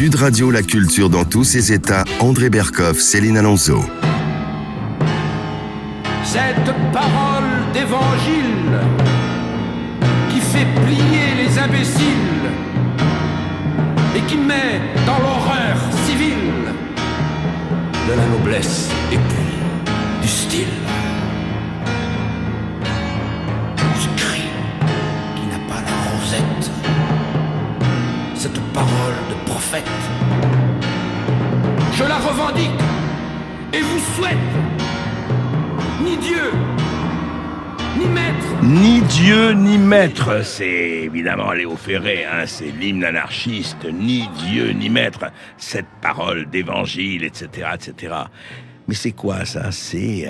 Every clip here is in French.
Sud Radio, la culture dans tous ses états. André Berkoff, Céline Alonso. Cette parole d'évangile qui fait plier les imbéciles et qui met dans l'horreur civile de la noblesse et puis du style. Ce cri qui n'a pas la rosette, cette parole de prophète, je la revendique et vous souhaite ni Dieu, ni maître. Ni Dieu, ni maître. C'est évidemment Léo Ferré, c'est l'hymne anarchiste. Ni Dieu, ni maître. Cette parole d'évangile, etc., etc. Mais c'est quoi ça ? C'est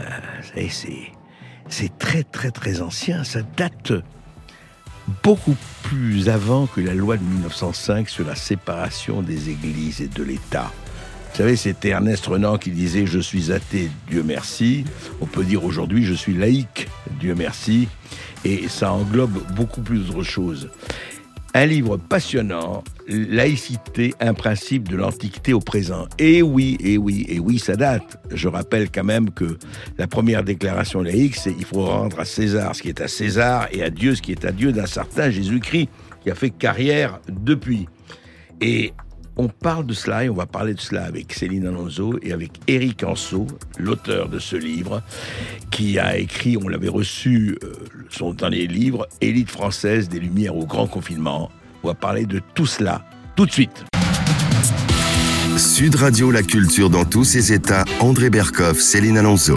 très, très, très ancien. Ça date beaucoup plus avant que la loi de 1905 sur la séparation des églises et de l'État. Vous savez, c'était Ernest Renan qui disait « Je suis athée, Dieu merci ». On peut dire aujourd'hui « Je suis laïque, Dieu merci ». Et ça englobe beaucoup plus d'autres choses. Un livre passionnant, Laïcité, un principe de l'Antiquité au présent. Et oui, ça date. Je rappelle quand même que la première déclaration laïque, c'est « Il faut rendre à César ce qui est à César et à Dieu ce qui est à Dieu » d'un certain Jésus-Christ qui a fait carrière depuis. Et on parle de cela et on va parler de cela avec Céline Alonso et avec Éric Anso, l'auteur de ce livre, qui a écrit, on l'avait reçu, son dernier livre, Élite française des Lumières au grand confinement. On va parler de tout cela, tout de suite. Sud Radio, la culture dans tous ses états. André Berkoff, Céline Alonso.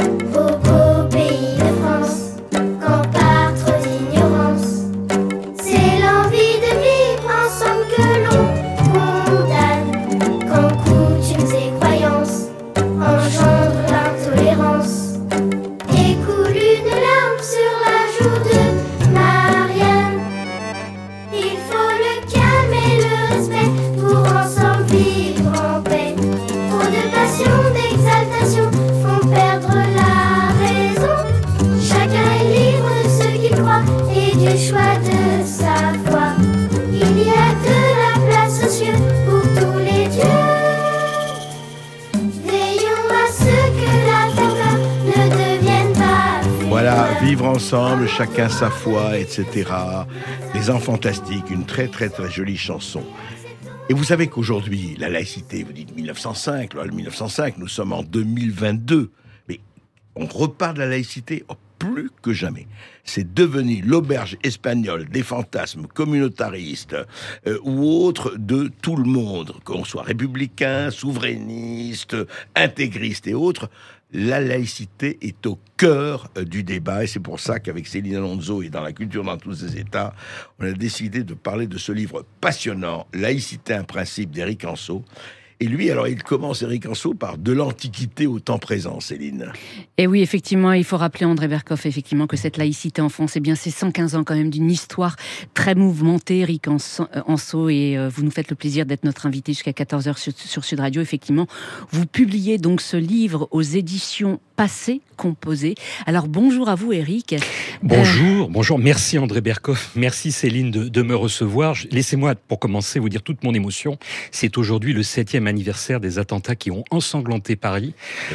Vivre ensemble, chacun sa foi, etc. Les Enfants Fantastiques, une très très très jolie chanson. Et vous savez qu'aujourd'hui, la laïcité, vous dites 1905, loi de 1905, nous sommes en 2022. Mais on repart de la laïcité plus que jamais. C'est devenu l'auberge espagnole des fantasmes communautaristes ou autres de tout le monde, qu'on soit républicain, souverainiste, intégriste et autres. La laïcité est au cœur du débat et c'est pour ça qu'avec Céline Alonso et dans la culture dans tous ses états, on a décidé de parler de ce livre passionnant, Laïcité, un principe d'Éric Anso. Et lui, alors, il commence, Éric Anso, par de l'Antiquité au temps présent, Céline. Et oui, effectivement, il faut rappeler, André Berkoff, effectivement, que cette laïcité en France, c'est 115 ans quand même d'une histoire très mouvementée, Éric Anso, et vous nous faites le plaisir d'être notre invité jusqu'à 14h sur Sud Radio. Effectivement, vous publiez donc ce livre aux éditions Passé Composé. Alors, bonjour à vous, Éric. Bonjour. Merci, André Berkoff. Merci, Céline, de me recevoir. Laissez-moi, pour commencer, vous dire toute mon émotion. C'est aujourd'hui le 7e anniversaire des attentats qui ont ensanglanté Paris.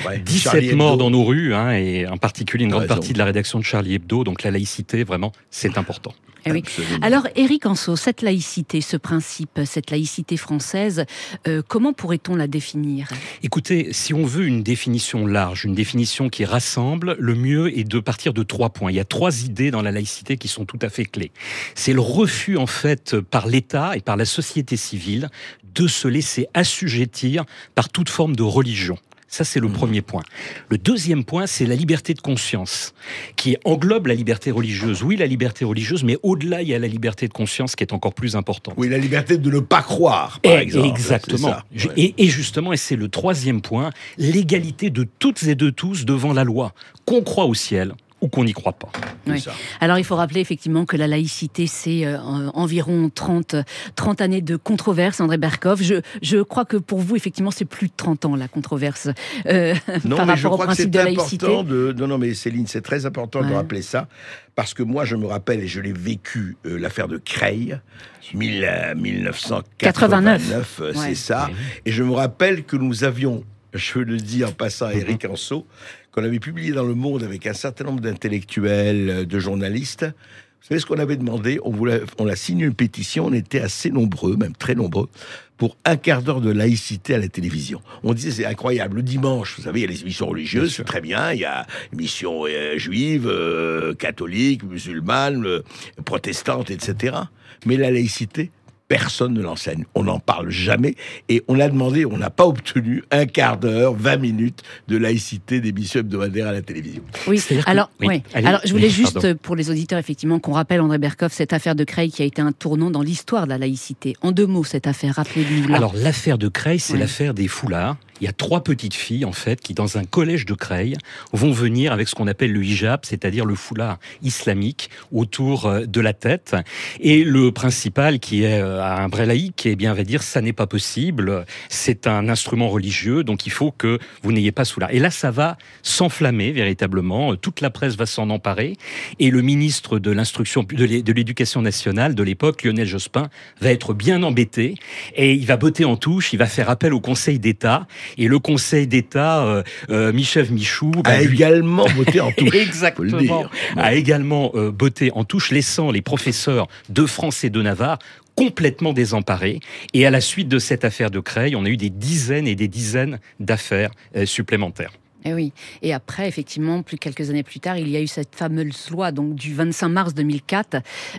17 morts dans nos rues, et en particulier une grande partie de la rédaction de Charlie Hebdo. Donc la laïcité, vraiment, c'est important. Eh oui. Alors, Éric Anso, cette laïcité, ce principe, cette laïcité française, comment pourrait-on la définir ? Écoutez, si on veut une définition large, une définition qui rassemble, le mieux est de partir de 3 points. Il y a 3 idées dans la laïcité qui sont tout à fait clés. C'est le refus, en fait, par l'État et par la société civile de se laisser assujettir par toute forme de religion. Ça, c'est le premier point. Le deuxième point, c'est la liberté de conscience, qui englobe la liberté religieuse. Oui, la liberté religieuse, mais au-delà, il y a la liberté de conscience qui est encore plus importante. Oui, la liberté de ne pas croire, par exemple. Exactement. Et justement, et c'est le troisième point, l'égalité de toutes et de tous devant la loi. Qu'on croit au ciel, ou qu'on n'y croit pas. Oui. Alors il faut rappeler effectivement que la laïcité, c'est environ 30 années de controverse, André Berkoff. Je crois que pour vous, effectivement, c'est plus de 30 ans la controverse par rapport au principe de laïcité. Non, mais Céline, c'est très important de rappeler ça, parce que moi, je me rappelle, et je l'ai vécu, l'affaire de Creil, 1989, c'est ça. Et je me rappelle que nous avions, je le dis en passant à Éric Anso, qu'on avait publié dans Le Monde avec un certain nombre d'intellectuels, de journalistes. Vous savez ce qu'on avait demandé ? On a signé une pétition, on était assez nombreux, même très nombreux, pour un quart d'heure de laïcité à la télévision. On disait, c'est incroyable, le dimanche, vous savez, il y a les émissions religieuses, c'est très bien, il y a émissions juives, catholiques, musulmanes, protestantes, etc. Mais la laïcité, personne ne l'enseigne. On n'en parle jamais. Et on a demandé, on n'a pas obtenu un quart d'heure, 20 minutes de laïcité d'émissions hebdomadaires à la télévision. Oui, alors je voulais juste, pour les auditeurs, effectivement, qu'on rappelle, André Berkoff, cette affaire de Creil qui a été un tournant dans l'histoire de la laïcité. En 2 mots, cette affaire, rappelez-nous. Alors, l'affaire de Creil, c'est l'affaire des foulards. Il y a 3 petites filles, en fait, qui, dans un collège de Creil, vont venir avec ce qu'on appelle le hijab, c'est-à-dire le foulard islamique autour de la tête. Et le principal, qui est un vrai laïc, eh bien, va dire, ça n'est pas possible, c'est un instrument religieux, donc il faut que vous n'ayez pas ce foulard. Et là, ça va s'enflammer, véritablement. Toute la presse va s'en emparer. Et le ministre de l'instruction, de l'éducation nationale de l'époque, Lionel Jospin, va être bien embêté. Et il va botter en touche, il va faire appel au Conseil d'État. Et le Conseil d'État, Michel Michou... a également botté en touche. Exactement. A également botté en touche, laissant les professeurs de France et de Navarre complètement désemparés. Et à la suite de cette affaire de Creil, on a eu des dizaines et des dizaines d'affaires supplémentaires. Et oui. Et après, effectivement, quelques années plus tard, il y a eu cette fameuse loi donc du 25 mars 2004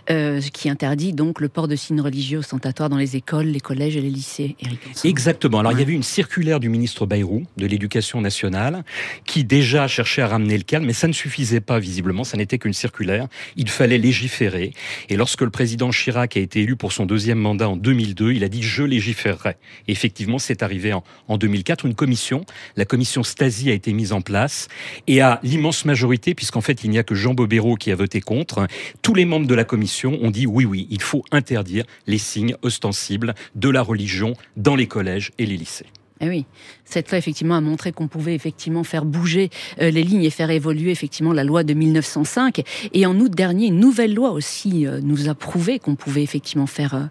qui interdit donc le port de signes religieux ostentatoires dans les écoles, les collèges et les lycées. Éric Anso. Exactement. Alors il y avait une circulaire du ministre Bayrou de l'Éducation nationale qui déjà cherchait à ramener le calme, mais ça ne suffisait pas visiblement. Ça n'était qu'une circulaire. Il fallait légiférer. Et lorsque le président Chirac a été élu pour son 2e mandat en 2002, il a dit je légiférerai. Et effectivement, c'est arrivé en 2004. Une commission, la commission Stasi, a été mise en place et à l'immense majorité, puisqu'en fait il n'y a que Jean Bobéro qui a voté contre, tous les membres de la commission ont dit oui, il faut interdire les signes ostensibles de la religion dans les collèges et les lycées. Eh oui, cette loi effectivement a montré qu'on pouvait effectivement faire bouger les lignes et faire évoluer effectivement la loi de 1905. Et en août dernier, une nouvelle loi aussi nous a prouvé qu'on pouvait effectivement faire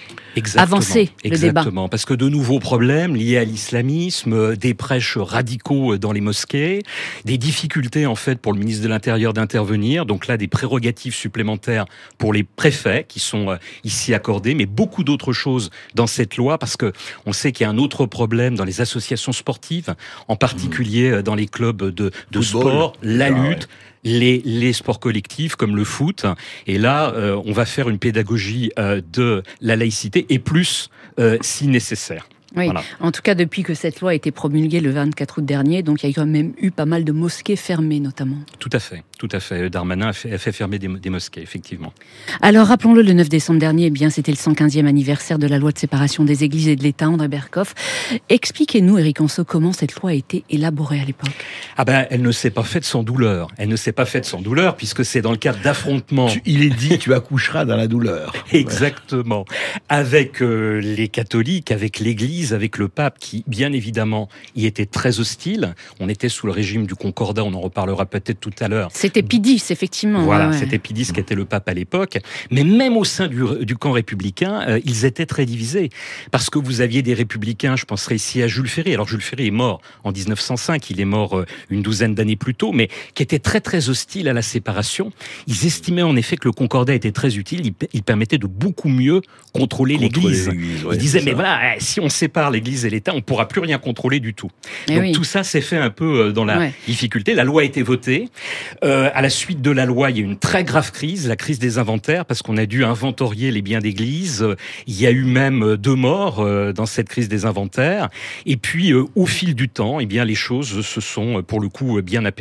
avancer le débat. Exactement, parce que de nouveaux problèmes liés à l'islamisme, des prêches radicaux dans les mosquées, des difficultés en fait pour le ministre de l'Intérieur d'intervenir, donc là des prérogatives supplémentaires pour les préfets qui sont ici accordées, mais beaucoup d'autres choses dans cette loi, parce que on sait qu'il y a un autre problème dans les associations sportives, en particulier dans les clubs de sport, la lutte, les sports collectifs comme le foot. Et là, on va faire une pédagogie de la laïcité et plus si nécessaire. Oui, voilà. En tout cas, depuis que cette loi a été promulguée le 24 août dernier, donc il y a quand même eu pas mal de mosquées fermées, notamment. Tout à fait. Darmanin a fait fermer des mosquées, effectivement. Alors, rappelons-le, le 9 décembre dernier, eh bien, c'était le 115e anniversaire de la loi de séparation des églises et de l'État, André Berkoff. Expliquez-nous, Éric Anso, comment cette loi a été élaborée à l'époque. Elle ne s'est pas faite sans douleur. Puisque c'est dans le cadre d'affrontements. Il est dit, tu accoucheras dans la douleur. Exactement. Avec les catholiques, avec l'Église, avec le pape qui, bien évidemment, y était très hostile. On était sous le régime du Concordat, on en reparlera peut-être tout à l'heure. C'était Pie X, effectivement. Voilà, c'était Pie X qui était le pape à l'époque. Mais même au sein du camp républicain, ils étaient très divisés. Parce que vous aviez des républicains, je penserai ici à Jules Ferry. Alors Jules Ferry est mort en 1905, il est mort une douzaine d'années plus tôt, mais qui était très très hostile à la séparation. Ils estimaient en effet que le Concordat était très utile, il permettait de beaucoup mieux contrôler l'Église. Ils disaient, mais voilà, si on sépare l'Église et l'État, on ne pourra plus rien contrôler du tout. Donc tout ça s'est fait un peu dans la difficulté. La loi a été votée. À la suite de la loi, il y a eu une très grave crise, la crise des inventaires, parce qu'on a dû inventorier les biens d'église. Il y a eu même 2 morts dans cette crise des inventaires. Et puis, au fil du temps, eh bien, les choses se sont, pour le coup, bien apaisées.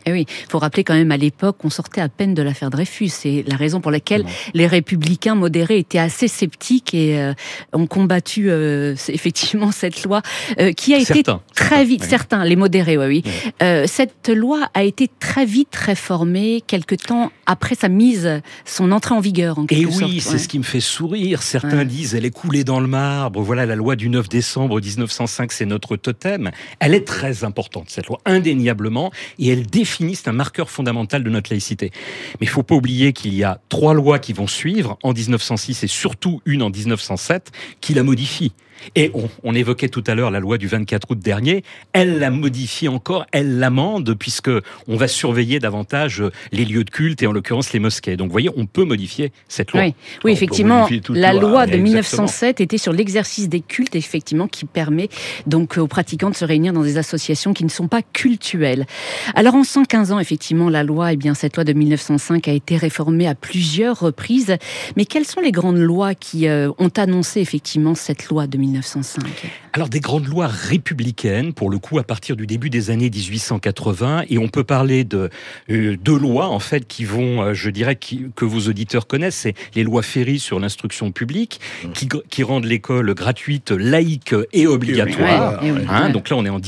Eh oui, il faut rappeler quand même à l'époque qu'on sortait à peine de l'affaire Dreyfus. C'est la raison pour laquelle les républicains modérés étaient assez sceptiques et ont combattu effectivement cette loi qui a été très vite, certains, les modérés, oui. Cette loi a été très vite réformée quelque temps après son entrée en vigueur en quelque sorte. Et oui, c'est ce qui me fait sourire. Certains disent elle est coulée dans le marbre. Voilà, la loi du 9 décembre 1905, c'est notre totem. Elle est très importante, cette loi, indéniablement, et elle définit, c'est un marqueur fondamental de notre laïcité. Mais il ne faut pas oublier qu'il y a 3 lois qui vont suivre, en 1906 et surtout une en 1907, qui la modifient. Et on évoquait tout à l'heure la loi du 24 août dernier, elle la modifie encore, elle l'amende, puisque on va surveiller davantage les lieux de culte, et en l'occurrence les mosquées. Donc vous voyez, on peut modifier cette loi. Oui, effectivement, la loi de 1907 était sur l'exercice des cultes, effectivement, qui permet donc aux pratiquants de se réunir dans des associations qui ne sont pas cultuelles. Alors en 115 ans, effectivement, la loi, cette loi de 1905 a été réformée à plusieurs reprises. Mais quelles sont les grandes lois qui ont annoncé effectivement cette loi de 1905 ? Alors des grandes lois républicaines, pour le coup, à partir du début des années 1880, et on peut parler de 2 lois, en fait, qui vont, je dirais, que vos auditeurs connaissent, c'est les lois Ferry sur l'instruction publique, qui rendent l'école gratuite, laïque et obligatoire. Donc là, on est en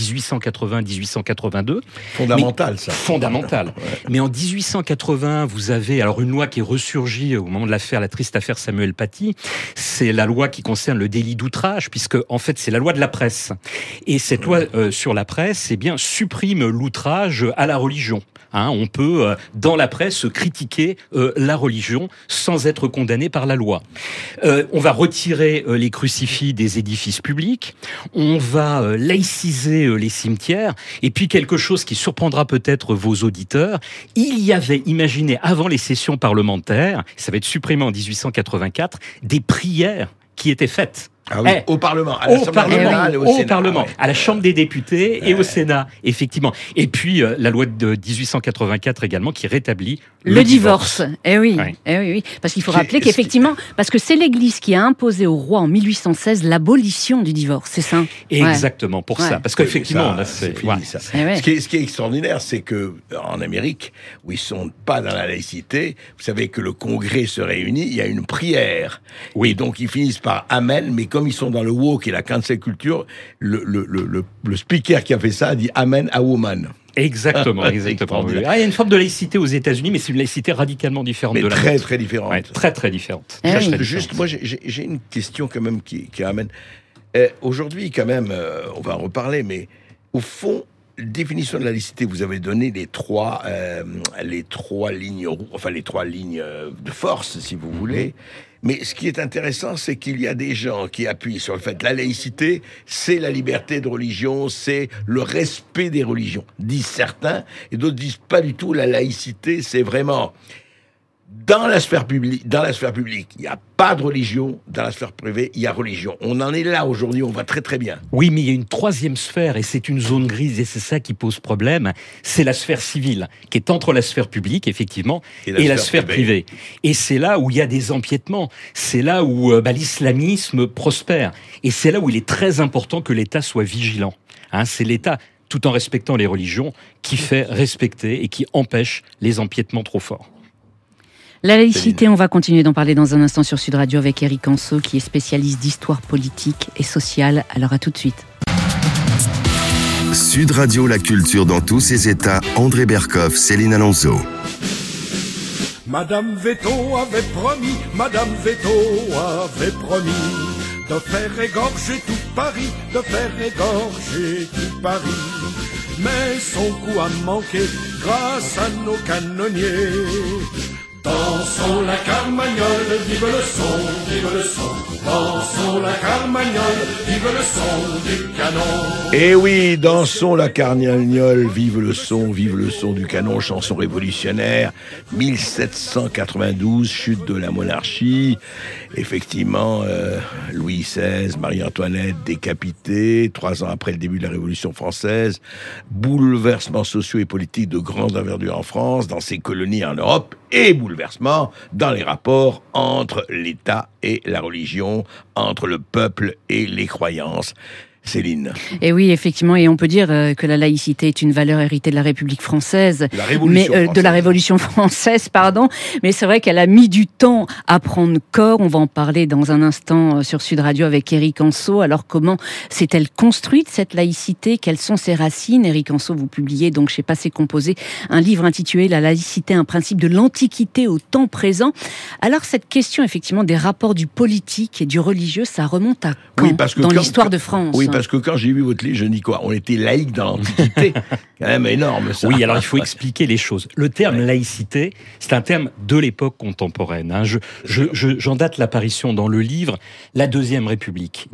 1880-1882. Fondamental, ça. Fondamental. Mais en 1880, vous avez alors une loi qui est ressurgie au moment de la triste affaire Samuel Paty. C'est la loi qui concerne le délit d'outrage, puisque en fait c'est la loi de la presse. Et cette loi sur la presse, supprime l'outrage à la religion. On peut, dans la presse, critiquer la religion sans être condamné par la loi. On va retirer les crucifix des édifices publics. On va laïciser les cimetières. Et puis quelque chose qui surprendra peut-être vos auditeurs, il y avait, imaginez, avant les sessions parlementaires, ça va être supprimé en 1884, des prières qui étaient faites. Ah oui, au Parlement, à l'Assemblée nationale et au Sénat. Parlement, à la Chambre des députés et au Sénat, effectivement. Et puis la loi de 1884 également qui rétablit le divorce. Oui, parce qu'il faut rappeler qu'effectivement, parce que c'est l'Église qui a imposé au roi en 1816 l'abolition du divorce, c'est ça ? Exactement, pour ça. Parce qu'effectivement, c'est fini, ça. Ce qui est extraordinaire, c'est que en Amérique, où ils sont pas dans la laïcité, vous savez que le Congrès se réunit, il y a une prière. Oui. Et donc ils finissent par Amen, mais comme ils sont dans le woke et la cancel culture, le speaker qui a fait ça a dit Amen a woman. Exactement. Il y a une forme de laïcité aux États-Unis, mais c'est une laïcité radicalement différente de la nôtre. Très différente. Très différente. Juste, moi, j'ai une question quand même qui amène. Aujourd'hui, quand même, on va en reparler, mais au fond, définition de la laïcité, vous avez donné les trois lignes de force, si vous voulez. Mais ce qui est intéressant, c'est qu'il y a des gens qui appuient sur le fait que la laïcité, c'est la liberté de religion, c'est le respect des religions, disent certains, et d'autres disent pas du tout. La laïcité, c'est vraiment dans la sphère publique, il n'y a pas de religion. Dans la sphère privée, il y a religion. On en est là aujourd'hui, on va très très bien. Oui, mais il y a une 3e sphère, et c'est une zone grise, et c'est ça qui pose problème. C'est la sphère civile, qui est entre la sphère publique, effectivement, et la sphère privée. Et c'est là où il y a des empiètements. C'est là où l'islamisme prospère. Et c'est là où il est très important que l'État soit vigilant. C'est l'État, tout en respectant les religions, qui fait respecter et qui empêche les empiètements trop forts. La laïcité, on va continuer d'en parler dans un instant sur Sud Radio avec Eric Anso, qui est spécialiste d'histoire politique et sociale. Alors à tout de suite. Sud Radio, la culture dans tous ses états. André Berkoff, Céline Alonso. Madame Veto avait promis de faire égorger tout Paris, Mais son coup a manqué grâce à nos canonniers. Dansons la carmagnole, vive le son. Dansons la carmagnole, vive le son du canon. Eh oui, dansons la carmagnole, vive le son du canon, chanson révolutionnaire, 1792, chute de la monarchie. Effectivement, Louis XVI, Marie-Antoinette décapitée, 3 ans après le début de la Révolution française, bouleversements sociaux et politiques de grande envergure en France, dans ses colonies en Europe, et bouleversement dans les rapports entre l'État et la religion, entre le peuple et les croyances. Céline. Et oui, effectivement, et on peut dire que la laïcité est une valeur héritée de la République française, de la Révolution française, pardon. Mais c'est vrai qu'elle a mis du temps à prendre corps. On va en parler dans un instant sur Sud Radio avec Éric Anseau. Alors comment s'est-elle construite cette laïcité? Quelles sont ses racines? Éric Anseau, vous publiez donc chez Passé Composé un livre intitulé La laïcité, un principe de l'Antiquité au temps présent. Alors cette question effectivement des rapports du politique et du religieux, ça remonte à quand dans l'histoire de France? Oui, parce que quand j'ai vu votre livre, je dis quoi? On était laïque dans l'Antiquité. Quand même énorme, ça. Oui, alors il faut expliquer les choses. Le terme laïcité, c'est un terme de l'époque contemporaine. J'en date l'apparition dans le livre La Deuxième République,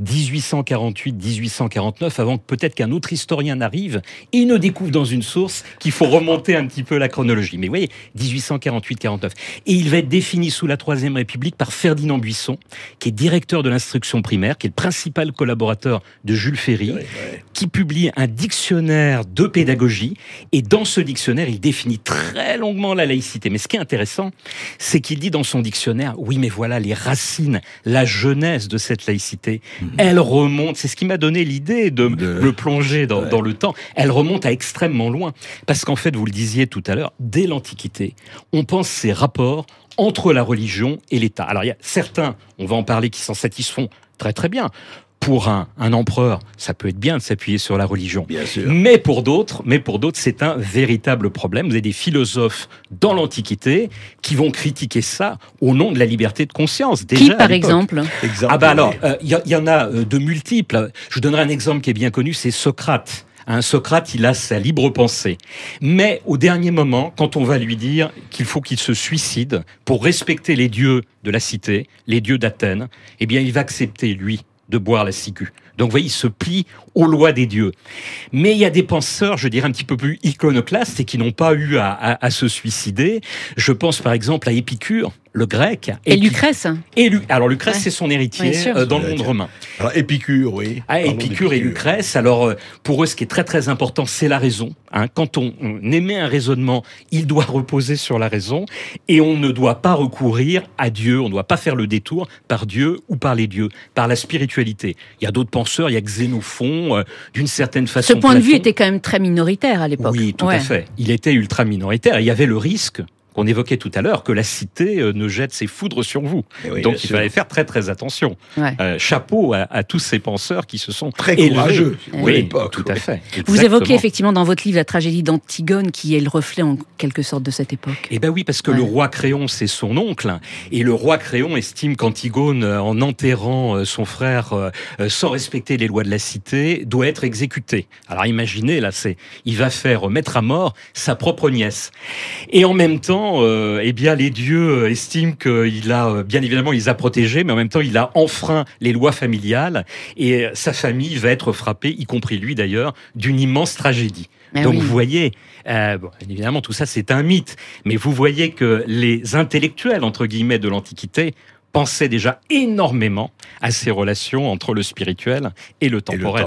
1848-1849, avant que peut-être qu'un autre historien n'arrive et ne découvre dans une source qu'il faut remonter un petit peu la chronologie. Mais vous voyez, 1848-49. Et il va être défini sous la Troisième République par Ferdinand Buisson, qui est directeur de l'instruction primaire, qui est le principal collaborateur de Jules Ferry, qui publie un dictionnaire de pédagogie. Et dans ce dictionnaire, il définit très longuement la laïcité. Mais ce qui est intéressant, c'est qu'il dit dans son dictionnaire, oui, mais voilà, les racines, la genèse de cette laïcité, elle remonte, c'est ce qui m'a donné l'idée de me plonger dans le temps, elle remonte à extrêmement loin. Parce qu'en fait, vous le disiez tout à l'heure, dès l'Antiquité, on pense ces rapports entre la religion et l'État. Alors il y a certains, on va en parler, qui s'en satisfont très très bien. Pour un empereur, ça peut être bien de s'appuyer sur la religion. Bien sûr. Mais pour d'autres, c'est un véritable problème. Vous avez des philosophes dans l'Antiquité qui vont critiquer ça au nom de la liberté de conscience. Déjà, qui, par exemple? Il y en a de multiples. Je vous donnerai un exemple qui est bien connu, c'est Socrate. Socrate, il a sa libre pensée. Mais au dernier moment, quand on va lui dire qu'il faut qu'il se suicide pour respecter les dieux de la cité, les dieux d'Athènes, eh bien, il va accepter, lui, de boire la ciguë. Donc, vous voyez, il se plie aux lois des dieux. Mais il y a des penseurs, je dirais, un petit peu plus iconoclastes et qui n'ont pas eu à se suicider. Je pense, par exemple, à Épicure, le grec. Et Lucrèce. Alors, Lucrèce, c'est son héritier dans le monde romain. Alors, Épicure, oui. Épicure et Lucrèce. Alors, pour eux, ce qui est très, très important, c'est la raison. Quand on émet un raisonnement, il doit reposer sur la raison et on ne doit pas recourir à Dieu. On ne doit pas faire le détour par Dieu ou par les dieux, par la spiritualité. Il y a d'autres penseurs, il y a Xénophon, d'une certaine façon. Ce point de vue était quand même très minoritaire à l'époque. Oui, tout à fait. Il était ultra minoritaire. Et il y avait le risque qu'on évoquait tout à l'heure, que la cité ne jette ses foudres sur vous. Oui, donc il fallait faire très très attention. Chapeau à tous ces penseurs qui se sont très courageux à l'époque. Tout à fait. Vous évoquez effectivement dans votre livre la tragédie d'Antigone, qui est le reflet en quelque sorte de cette époque. Eh ben oui, parce que le roi Créon, c'est son oncle, et le roi Créon estime qu'Antigone, en enterrant son frère sans respecter les lois de la cité, doit être exécuté. Alors imaginez, là, il va faire mettre à mort sa propre nièce. Et en même temps, eh bien, les dieux estiment qu'il a, bien évidemment, il les a protégés, mais en même temps, il a enfreint les lois familiales et sa famille va être frappée, y compris lui d'ailleurs, d'une immense tragédie. Donc vous voyez, évidemment, tout ça c'est un mythe, mais vous voyez que les intellectuels, entre guillemets, de l'Antiquité pensait déjà énormément à ces relations entre le spirituel et le temporel.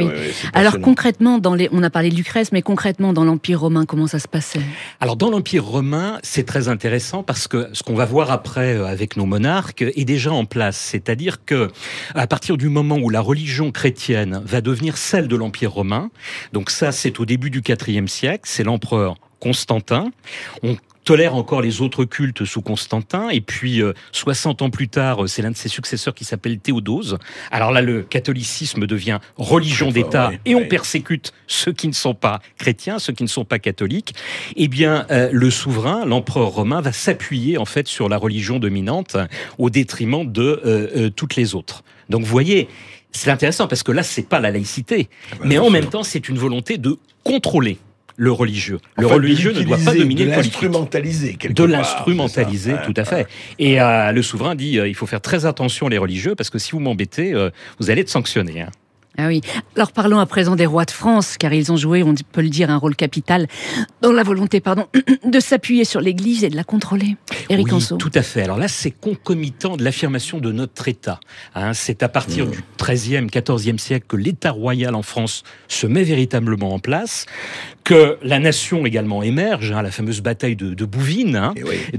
Alors concrètement, on a parlé de Lucrèce, mais concrètement dans l'Empire romain, comment ça se passait? Alors dans l'Empire romain, c'est très intéressant parce que ce qu'on va voir après avec nos monarques est déjà en place. C'est-à-dire que à partir du moment où la religion chrétienne va devenir celle de l'Empire romain, donc ça c'est au début du IVe siècle, c'est l'empereur Constantin. On tolère encore les autres cultes sous Constantin, et puis 60 ans plus tard, c'est l'un de ses successeurs qui s'appelle Théodose. Alors là, le catholicisme devient religion d'État, et on persécute ceux qui ne sont pas chrétiens, ceux qui ne sont pas catholiques. Eh bien, le souverain, l'empereur romain, va s'appuyer en fait sur la religion dominante au détriment de toutes les autres. Donc vous voyez, c'est intéressant parce que là, c'est pas la laïcité, mais en même temps, c'est une volonté de contrôler le religieux. Le religieux ne doit pas dominer le politique. De l'instrumentaliser, tout à fait. Et le souverain dit, il faut faire très attention les religieux, parce que si vous m'embêtez, vous allez être sanctionné. Ah oui. Alors parlons à présent des rois de France, car ils ont joué, on peut le dire, un rôle capital dans la volonté, de s'appuyer sur l'Église et de la contrôler. Éric Anseau. Tout à fait. Alors là, c'est concomitant de l'affirmation de notre État. C'est à partir du XIIIe, XIVe siècle que l'État royal en France se met véritablement en place, que la nation également émerge, la fameuse bataille de Bouvines,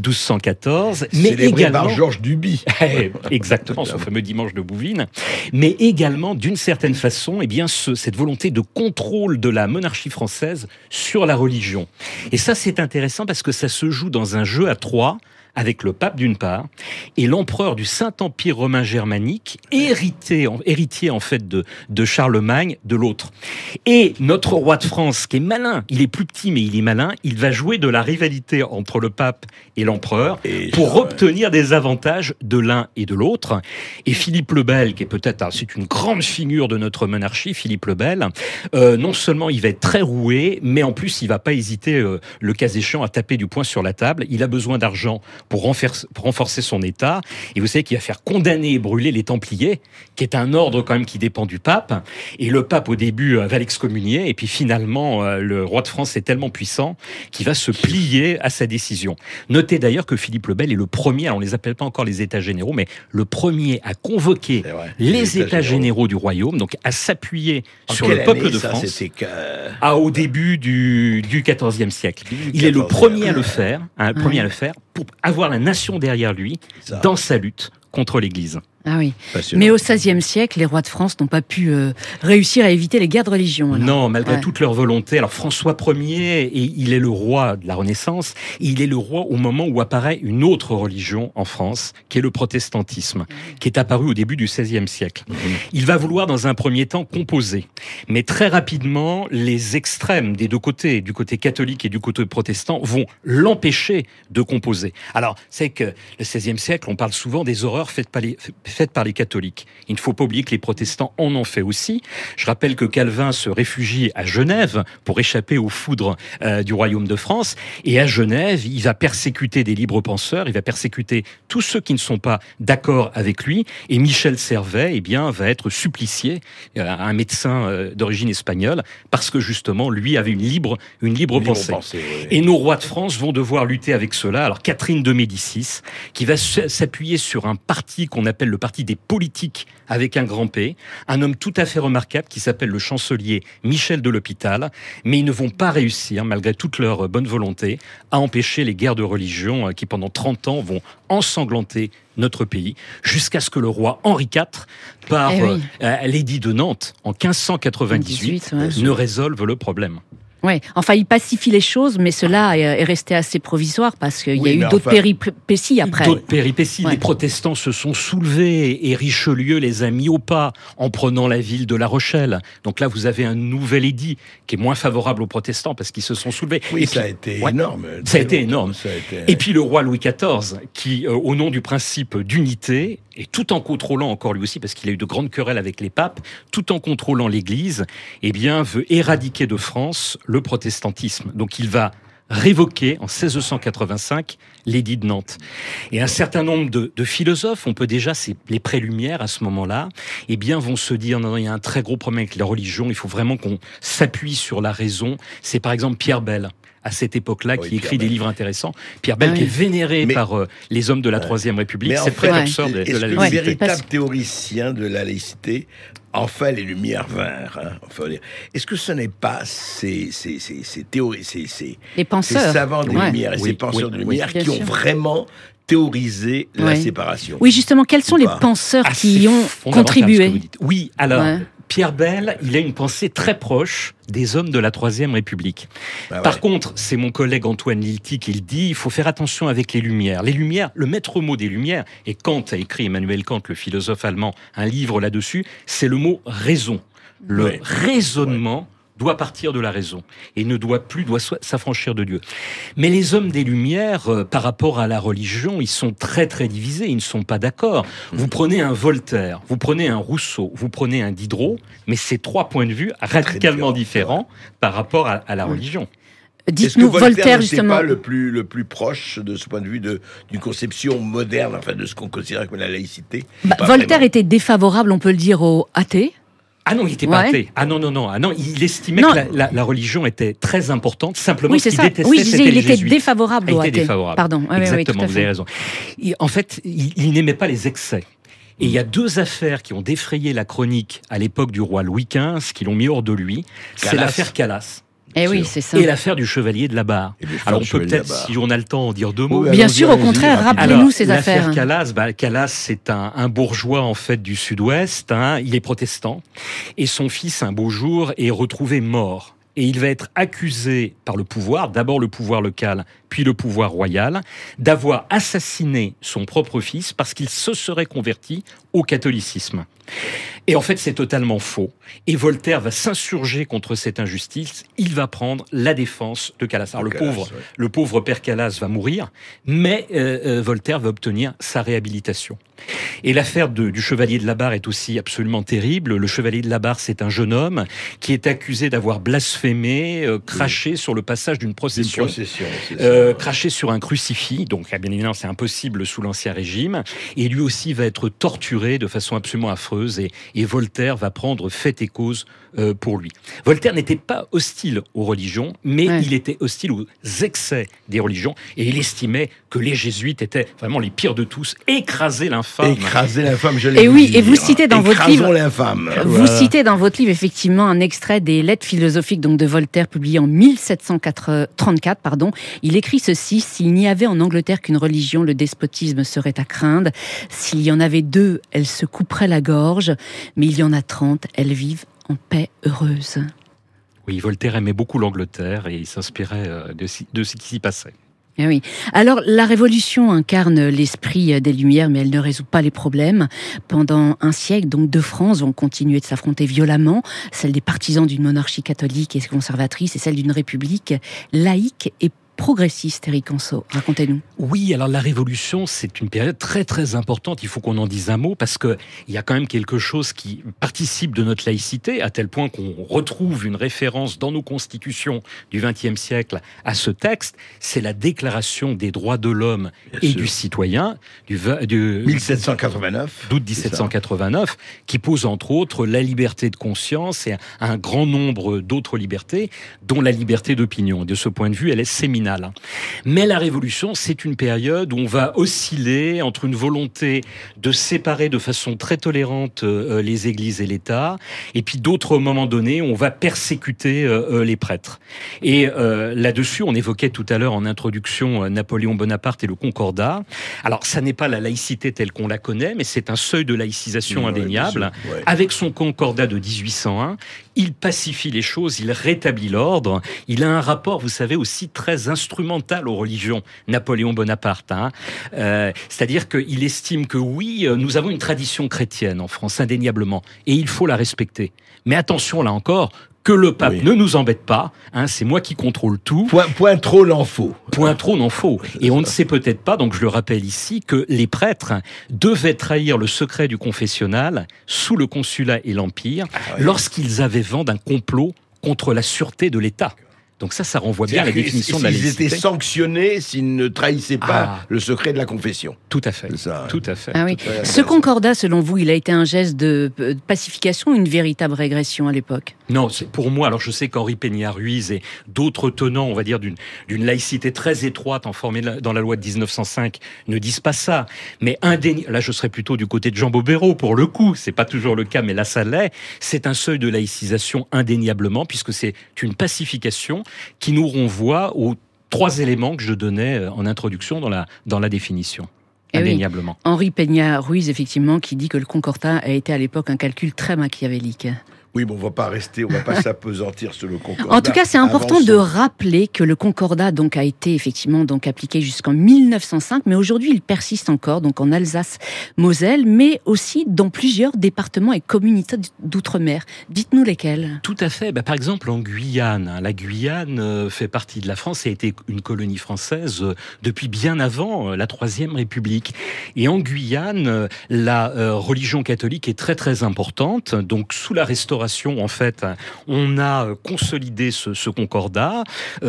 1214, mais également par Georges Duby. Exactement, ce fameux dimanche de Bouvines, mais également d'une certaine façon, cette volonté de contrôle de la monarchie française sur la religion. Et ça, c'est intéressant parce que ça se joue dans un jeu à trois, avec le pape d'une part, et l'empereur du Saint-Empire romain germanique, héritier en fait de Charlemagne de l'autre. Et notre roi de France, qui est malin, il est plus petit mais il est malin, il va jouer de la rivalité entre le pape et l'empereur pour obtenir des avantages de l'un et de l'autre. Et Philippe le Bel, qui est peut-être, c'est une grande figure de notre monarchie, Philippe le Bel, non seulement il va être très roué, mais en plus il va pas hésiter, le cas échéant, à taper du poing sur la table. Il a besoin d'argent pour renforcer son État. Et vous savez qu'il va faire condamner et brûler les Templiers, qui est un ordre quand même qui dépend du pape. Et le pape, au début, va l'excommunier. Et puis finalement, le roi de France est tellement puissant qu'il va se plier à sa décision. Notez d'ailleurs que Philippe le Bel est le premier, alors on les appelle pas encore les États généraux, mais le premier à convoquer les États généraux du royaume, donc à s'appuyer sur le peuple de France. Au début du XIVe siècle. Il est le premier à le faire, pour avoir la nation derrière lui dans sa lutte contre l'Église. Ah oui. Mais au XVIe siècle, les rois de France n'ont pas pu réussir à éviter les guerres de religion. Alors. Non, malgré toute leur volonté. Alors François Ier, il est le roi de la Renaissance. Il est le roi au moment où apparaît une autre religion en France, qui est le protestantisme, qui est apparu au début du XVIe siècle. Il va vouloir dans un premier temps composer. Mais très rapidement, les extrêmes des deux côtés, du côté catholique et du côté protestant, vont l'empêcher de composer. Alors, c'est que le XVIe siècle, on parle souvent des horreurs faites par les catholiques. Il ne faut pas oublier que les protestants en ont fait aussi. Je rappelle que Calvin se réfugie à Genève pour échapper aux foudres du royaume de France. Et à Genève, il va persécuter des libres penseurs, il va persécuter tous ceux qui ne sont pas d'accord avec lui. Et Michel Servet, va être supplicié, un médecin d'origine espagnole, parce que justement, lui avait une libre pensée. Et nos rois de France vont devoir lutter avec cela. Alors Catherine de Médicis, qui va s'appuyer sur un parti qu'on appelle le parti des politiques avec un grand P, un homme tout à fait remarquable qui s'appelle le chancelier Michel de l'Hôpital, mais ils ne vont pas réussir, malgré toute leur bonne volonté, à empêcher les guerres de religion qui pendant 30 ans vont ensanglanter notre pays, jusqu'à ce que le roi Henri IV, par l'édit de Nantes en 1598, ne résolve le problème. Ouais, enfin, il pacifie les choses, mais cela est resté assez provisoire parce qu'il y a eu d'autres péripéties après. D'autres péripéties. Les protestants se sont soulevés et Richelieu les a mis au pas en prenant la ville de La Rochelle. Donc là, vous avez un nouvel édit qui est moins favorable aux protestants parce qu'ils se sont soulevés. Oui, ça a été énorme. Ça a été énorme. Et puis le roi Louis XIV, qui, au nom du principe d'unité, et tout en contrôlant encore lui aussi, parce qu'il a eu de grandes querelles avec les papes, tout en contrôlant l'Église, veut éradiquer de France le protestantisme. Donc il va révoquer en 1685 l'édit de Nantes. Et un certain nombre de philosophes, on peut déjà, c'est les pré-Lumières à ce moment-là, vont se dire non, il y a un très gros problème avec la religion, il faut vraiment qu'on s'appuie sur la raison. C'est par exemple Pierre Bel, à cette époque-là, qui écrit des livres intéressants. Pierre Bel, qui est vénéré par les hommes de la Troisième République, c'est le précurseur de la laïcité. Le véritable théoricien de la laïcité, enfin les Lumières vinrent. Est-ce que ce n'est pas ces savants des Lumières et ces penseurs des Lumières qui ont vraiment théorisé la séparation? Oui, justement, quels sont les penseurs qui ont contribué? Oui, alors... Pierre Bel, il a une pensée très proche des hommes de la Troisième République. Par contre, c'est mon collègue Antoine Lilti qui le dit, il faut faire attention avec les Lumières. Les Lumières, le maître mot des Lumières, et Kant a écrit, Emmanuel Kant, le philosophe allemand, un livre là-dessus, c'est le mot raison. Le raisonnement doit partir de la raison et doit s'affranchir de Dieu. Mais les hommes des Lumières, par rapport à la religion, ils sont très très divisés, ils ne sont pas d'accord. Vous prenez un Voltaire, vous prenez un Rousseau, vous prenez un Diderot, mais c'est trois points de vue radicalement différents par rapport à la religion. Dites-nous, Voltaire, justement, pas le plus proche de ce point de vue d'une conception moderne, enfin de ce qu'on considère comme la laïcité. Voltaire était défavorable, on peut le dire, aux athées. Ah non, il n'était pas athée. Ah non, il estimait que la religion était très importante, simplement ce qu'il détestait, c'était les jésuites. Il était défavorable aux athées. Pardon. Exactement, vous avez raison. En fait, il n'aimait pas les excès. Et il y a deux affaires qui ont défrayé la chronique à l'époque du roi Louis XV, qui l'ont mis hors de lui. C'est l'affaire Calas. Eh oui, c'est ça. Et l'affaire du chevalier de la Barre. Alors on peut peut-être, si on a le temps, en dire deux mots. Oui, bien sûr, au contraire, rappelez-nous ces affaires. L'affaire Calas, Calas, c'est un bourgeois en fait du Sud-Ouest. Il est protestant et son fils, un beau jour, est retrouvé mort. Et il va être accusé par le pouvoir, d'abord le pouvoir local, puis le pouvoir royal, d'avoir assassiné son propre fils parce qu'il se serait converti au catholicisme. Et en fait, c'est totalement faux. Et Voltaire va s'insurger contre cette injustice. Il va prendre la défense de Calas. Alors, le pauvre père Calas va mourir, mais Voltaire va obtenir sa réhabilitation. Et l'affaire du chevalier de la Barre est aussi absolument terrible. Le chevalier de la Barre, c'est un jeune homme qui est accusé d'avoir blasphémé, craché sur le passage d'une procession. Craché sur un crucifix. Donc, bien évidemment, c'est impossible sous l'Ancien Régime. Et lui aussi va être torturé de façon absolument affreuse. Et Voltaire va prendre fait et cause pour lui. Voltaire n'était pas hostile aux religions, mais il était hostile aux excès des religions. Et il estimait que les jésuites étaient vraiment les pires de tous. Écraser l'infâme. Écraser l'infâme, je l'ai Et oui, et vous citez dans votre livre... l'infâme. Vous citez dans votre livre, effectivement, un extrait des Lettres philosophiques donc, de Voltaire, publié en 1734. Il écrit ceci: « S'il n'y avait en Angleterre qu'une religion, le despotisme serait à craindre. S'il y en avait deux, elles se couperaient la gorge. Mais il y en a 30, elles vivent en paix heureuse. » Oui, Voltaire aimait beaucoup l'Angleterre et il s'inspirait de ce qui s'y passait. Eh oui. Alors, la Révolution incarne l'esprit des Lumières, mais elle ne résout pas les problèmes. Pendant un siècle, donc, deux France vont continuer de s'affronter violemment, celle des partisans d'une monarchie catholique et conservatrice et celle d'une république laïque et progressiste. Éric Anseau, racontez-nous. Oui, alors la Révolution, c'est une période très très importante. Il faut qu'on en dise un mot parce que il y a quand même quelque chose qui participe de notre laïcité à tel point qu'on retrouve une référence dans nos constitutions du XXe siècle à ce texte. C'est la Déclaration des droits de l'homme et du citoyen du 1789, d'août 1789, qui pose entre autres la liberté de conscience et un grand nombre d'autres libertés, dont la liberté d'opinion. De ce point de vue, elle est séminale. Mais la Révolution, c'est une période où on va osciller entre une volonté de séparer de façon très tolérante les églises et l'État, et puis d'autres moments donnés, on va persécuter les prêtres. Et là-dessus, on évoquait tout à l'heure en introduction Napoléon Bonaparte et le Concordat. Alors, ça n'est pas la laïcité telle qu'on la connaît, mais c'est un seuil de laïcisation indéniable. Avec son Concordat de 1801, il pacifie les choses, il rétablit l'ordre. Il a un rapport, vous savez, aussi très instrumental aux religions, Napoléon Bonaparte. C'est-à-dire qu'il estime que oui, nous avons une tradition chrétienne en France, indéniablement, et il faut la respecter. Mais attention, là encore, que le pape ne nous embête pas, c'est moi qui contrôle tout. Point trop n'en faut. Point trop n'en faut. Et on ne sait peut-être pas, donc je le rappelle ici, que les prêtres devaient trahir le secret du confessionnal sous le consulat et l'Empire lorsqu'ils avaient vent d'un complot contre la sûreté de l'État. Donc ça renvoie bien à la définition de la laïcité. Ils étaient sanctionnés s'ils ne trahissaient pas le secret de la confession. Tout à fait. Ça, tout à fait. Ah oui. Ce concordat, selon vous, il a été un geste de pacification ou une véritable régression à l'époque ? Non, c'est pour moi. Alors je sais qu'Henri Péniard-Ruiz et d'autres tenants, on va dire, d'une laïcité très étroite informée dans la loi de 1905 ne disent pas ça. Mais là, je serais plutôt du côté de Jean Bobéro pour le coup. C'est pas toujours le cas, mais là ça l'est. C'est un seuil de laïcisation indéniablement, puisque c'est une pacification qui nous renvoie aux 3 éléments que je donnais en introduction dans la définition. Indéniablement. Oui. Henri Péniard-Ruiz, effectivement, qui dit que le Concordat a été à l'époque un calcul très machiavélique. Oui, mais on va pas s'apesantir sur le Concordat. En tout cas, c'est important de rappeler que le Concordat donc a été effectivement donc appliqué jusqu'en 1905, mais aujourd'hui il persiste encore donc en Alsace-Moselle, mais aussi dans plusieurs départements et communautés d'outre-mer. Dites-nous lesquels. Tout à fait. Par exemple en Guyane. La Guyane fait partie de la France et a été une colonie française depuis bien avant la Troisième République. Et en Guyane, la religion catholique est très très importante. Donc sous la Restauration séparation, en fait, on a consolidé ce concordat.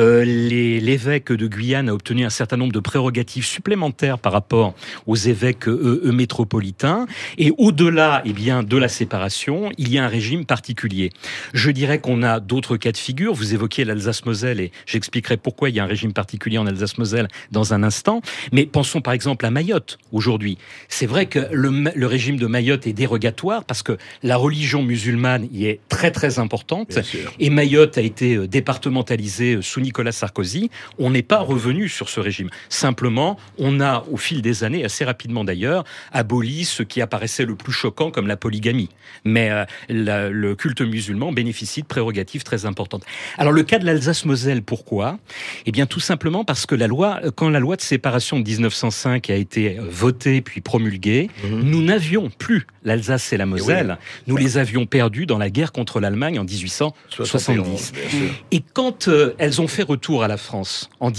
L'évêque de Guyane a obtenu un certain nombre de prérogatives supplémentaires par rapport aux évêques métropolitains. Et au-delà, de la séparation, il y a un régime particulier. Je dirais qu'on a d'autres cas de figure. Vous évoquiez l'Alsace-Moselle et j'expliquerai pourquoi il y a un régime particulier en Alsace-Moselle dans un instant. Mais pensons par exemple à Mayotte aujourd'hui. C'est vrai que le régime de Mayotte est dérogatoire parce que la religion musulmane y est très très importante. Et Mayotte a été départementalisée sous Nicolas Sarkozy. On n'est pas revenu sur ce régime. Simplement, on a au fil des années, assez rapidement d'ailleurs, aboli ce qui apparaissait le plus choquant comme la polygamie. Mais le culte musulman bénéficie de prérogatives très importantes. Alors le cas de l'Alsace-Moselle, pourquoi ? Eh bien tout simplement parce que quand la loi de séparation de 1905 a été votée puis promulguée, nous n'avions plus l'Alsace et la Moselle. Nous les avions perdus dans la guerre contre l'Allemagne en 1870. Et quand elles ont fait retour à la France en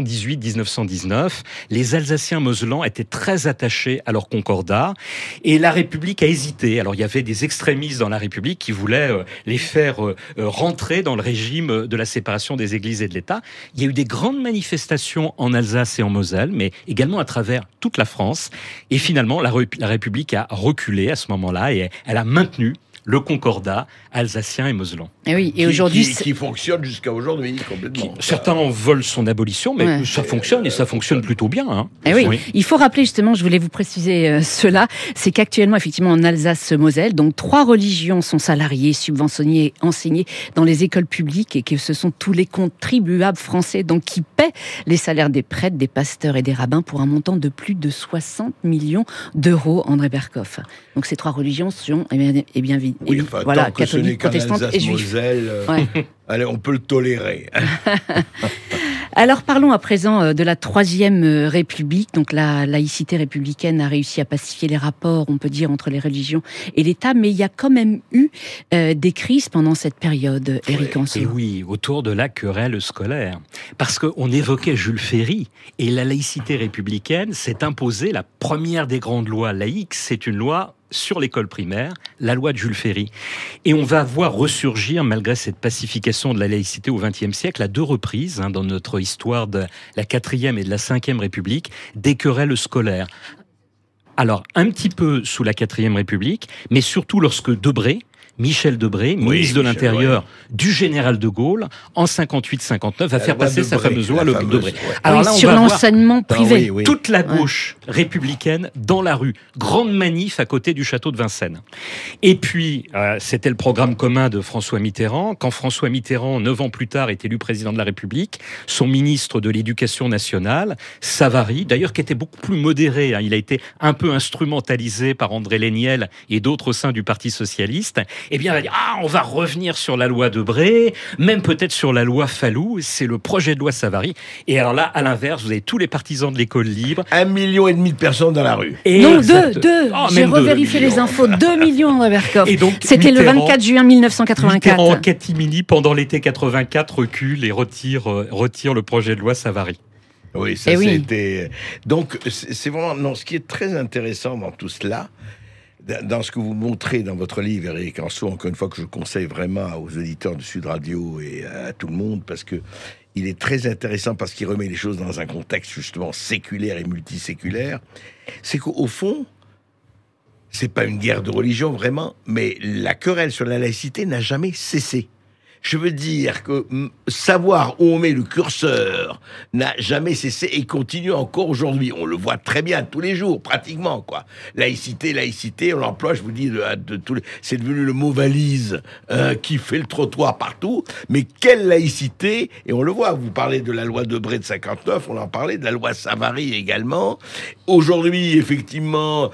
1918-1919, les Alsaciens moselans étaient très attachés à leur concordat et la République a hésité. Alors il y avait des extrémistes dans la République qui voulaient les faire rentrer dans le régime de la séparation des églises et de l'État. Il y a eu des grandes manifestations en Alsace et en Moselle, mais également à travers toute la France. Et finalement, la République a reculé à ce moment-là et elle a maintenu le concordat alsacien et mosellan. Et oui, et aujourd'hui... Qui fonctionne jusqu'à aujourd'hui, complètement. Certains en veulent son abolition, mais ça fonctionne, et ça fonctionne plutôt bien. Hein. Et oui, il faut rappeler justement, je voulais vous préciser cela, c'est qu'actuellement, effectivement, en Alsace-Moselle, donc 3 religions sont salariées, subventionnées et enseignées dans les écoles publiques, et que ce sont tous les contribuables français donc qui paient les salaires des prêtres, des pasteurs et des rabbins pour un montant de plus de 60 millions d'euros, André Berkoff. Donc ces 3 religions sont voilà, catholiques, protestantes et juifs. Allez, on peut le tolérer. Alors parlons à présent de la Troisième République. Donc la laïcité républicaine a réussi à pacifier les rapports, on peut dire, entre les religions et l'État, mais il y a quand même eu des crises pendant cette période, Éric Anso. Et oui, autour de la querelle scolaire. Parce qu'on évoquait Jules Ferry, et la laïcité républicaine s'est imposée, la première des grandes lois laïques, c'est une loi sur l'école primaire, la loi de Jules Ferry. Et on va voir ressurgir, malgré cette pacification de la laïcité au XXe siècle, à 2 reprises, dans notre histoire de la 4e et de la 5e République, des querelles scolaires. Alors, un petit peu sous la 4e République, mais surtout lorsque Michel Debré, ministre de l'Intérieur du général de Gaulle, en 58-59, va faire passer sa fameuse loi Debré. Alors là, sur l'enseignement privé. Toute la gauche républicaine dans la rue. Grande manif à côté du château de Vincennes. Et puis, c'était le programme commun de François Mitterrand. Quand François Mitterrand, 9 ans plus tard, est élu président de la République, son ministre de l'Éducation nationale, Savary, d'ailleurs qui était beaucoup plus modéré, il a été un peu instrumentalisé par André Léniel et d'autres au sein du Parti socialiste, eh bien, on va dire, on va revenir sur la loi Debré, même peut-être sur la loi Fallou, c'est le projet de loi Savary. Et alors là, à l'inverse, vous avez tous les partisans de l'école libre. 1,5 million de personnes dans la rue. Et non, 2. J'ai revérifié les infos. 2 millions, André Berkoff. C'était le 24 juin 1984. Mitterrand en catimini, pendant l'été 84, recule et retire le projet de loi Savary. Oui, ça c'était... Donc, c'est vraiment... Non, ce qui est très intéressant dans tout cela, dans ce que vous montrez dans votre livre, Éric Anso, encore une fois que je conseille vraiment aux auditeurs de Sud Radio et à tout le monde, parce que il est très intéressant parce qu'il remet les choses dans un contexte justement séculaire et multiséculaire, c'est qu'au fond, c'est pas une guerre de religion vraiment, mais la querelle sur la laïcité n'a jamais cessé. Je veux dire que savoir où on met le curseur n'a jamais cessé et continue encore aujourd'hui. On le voit très bien tous les jours, pratiquement, quoi. Laïcité, on l'emploie, je vous dis, c'est devenu le mot valise qui fait le trottoir partout. Mais quelle laïcité? Et on le voit, vous parlez de la loi Debré de 59, on en parlait, de la loi Savary également. Aujourd'hui, effectivement,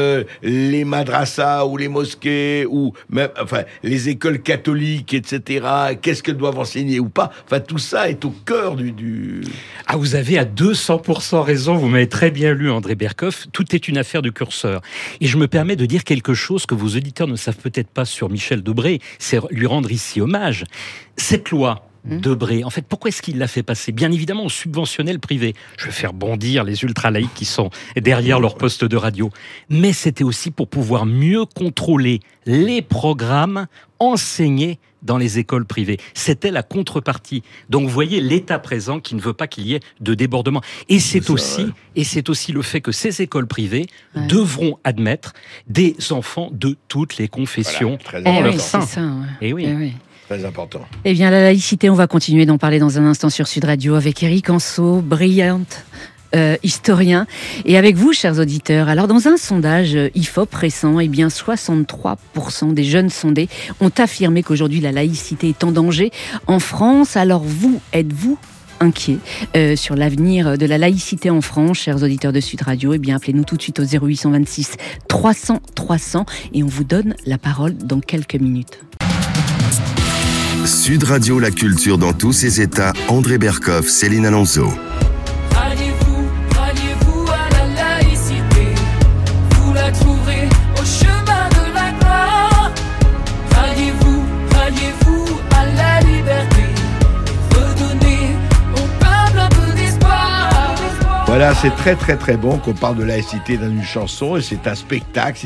les madrasas ou les mosquées ou même, enfin, les écoles catholiques, etc., qu'est-ce qu'elles doivent enseigner ou pas. Enfin, tout ça est au cœur du... Ah, vous avez à 200% raison, vous m'avez très bien lu, André Berkoff. Tout est une affaire de curseur. Et je me permets de dire quelque chose que vos auditeurs ne savent peut-être pas sur Michel Debré, c'est lui rendre ici hommage. Cette loi Debré. En fait, pourquoi est-ce qu'il l'a fait passer? Bien évidemment, on subventionnait le privé. Je vais faire bondir les ultra-laïcs qui sont derrière leur poste de radio. Mais c'était aussi pour pouvoir mieux contrôler les programmes enseignés dans les écoles privées. C'était la contrepartie. Donc, vous voyez l'État présent qui ne veut pas qu'il y ait de débordement. Et c'est aussi le fait que ces écoles privées devront admettre des enfants de toutes les confessions en leur sein. C'est ça, ouais. Et oui. Eh oui. Très important. Eh bien, la laïcité, on va continuer d'en parler dans un instant sur Sud Radio avec Éric Anseau, brillante historien. Et avec vous, chers auditeurs, alors dans un sondage IFOP récent, eh bien 63% des jeunes sondés ont affirmé qu'aujourd'hui la laïcité est en danger en France. Alors vous, êtes-vous inquiet sur l'avenir de la laïcité en France, chers auditeurs de Sud Radio? Eh bien, appelez-nous tout de suite au 0826 300 300 et on vous donne la parole dans quelques minutes. Sud Radio, la culture dans tous ses états. André Berkoff, Céline Alonso. Ralliez-vous à la laïcité. Vous la trouverez au chemin de la gloire. Ralliez-vous à la liberté. Redonnez au peuple un peu d'espoir. Voilà, c'est très très très bon qu'on parle de laïcité dans une chanson, et c'est un spectacle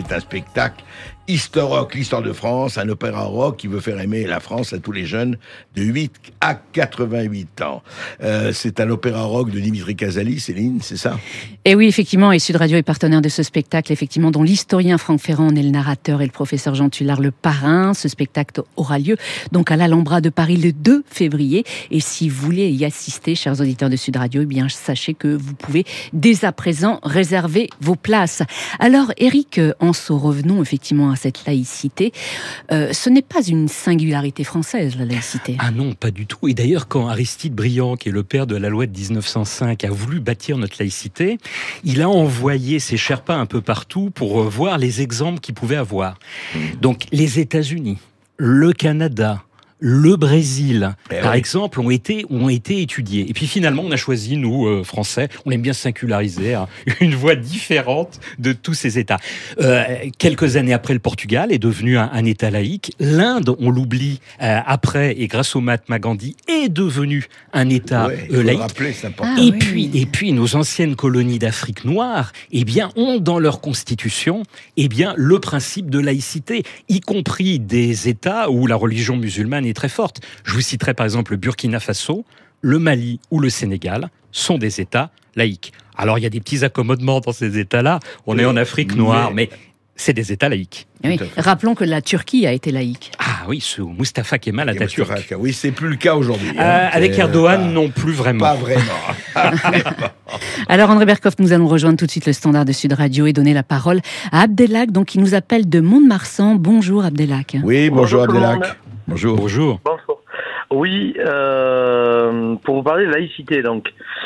historique, l'histoire de France, un opéra rock qui veut faire aimer la France à tous les jeunes de 8 à 88 ans. C'est un opéra rock de Dimitri Casali, Céline, c'est ça? Et oui, effectivement, et Sud Radio est partenaire de ce spectacle, effectivement, dont l'historien Franck Ferrand en est le narrateur et le professeur Jean Tullard le parrain. Ce spectacle aura lieu donc à l'Alhambra de Paris le 2 février. Et si vous voulez y assister, chers auditeurs de Sud Radio, eh bien, sachez que vous pouvez dès à présent réserver vos places. Alors, Éric Anseau, revenons effectivement à cette laïcité. Ce n'est pas une singularité française, la laïcité. Ah non, pas du tout. Et d'ailleurs, quand Aristide Briand, qui est le père de la loi de 1905, a voulu bâtir notre laïcité, il a envoyé ses Sherpas un peu partout pour voir les exemples qu'il pouvait avoir. Donc, les États-Unis, le Canada, le Brésil, par exemple, ont été étudiés. Et puis finalement, on a choisi, nous, Français, on aime bien singulariser, une voie différente de tous ces États. Quelques années après, le Portugal est devenu un État laïque. L'Inde, on l'oublie après, et grâce au Mahatma Gandhi, est devenu un État laïque. Rappeler, c'est important. Et puis, nos anciennes colonies d'Afrique noire, eh bien, ont dans leur constitution, eh bien, le principe de laïcité, y compris des États où la religion musulmane est très forte. Je vous citerai par exemple le Burkina Faso, le Mali ou le Sénégal sont des États laïques. Alors il y a des petits accommodements dans ces États-là. On est en Afrique noire, mais c'est des États laïques. Oui. Rappelons que la Turquie a été laïque. Ah oui, sous Mustafa Kemal Atatürk. Oui, c'est plus le cas aujourd'hui. Avec Erdogan, non plus vraiment. Pas vraiment. Alors André Berkoff, nous allons rejoindre tout de suite le standard de Sud Radio et donner la parole à Abdelak, donc qui nous appelle de Mont-de-Marsan. Bonjour Abdelak. Oui, bonjour Abdelak. Bonjour. Bonjour. Oui, pour vous parler de laïcité, donc.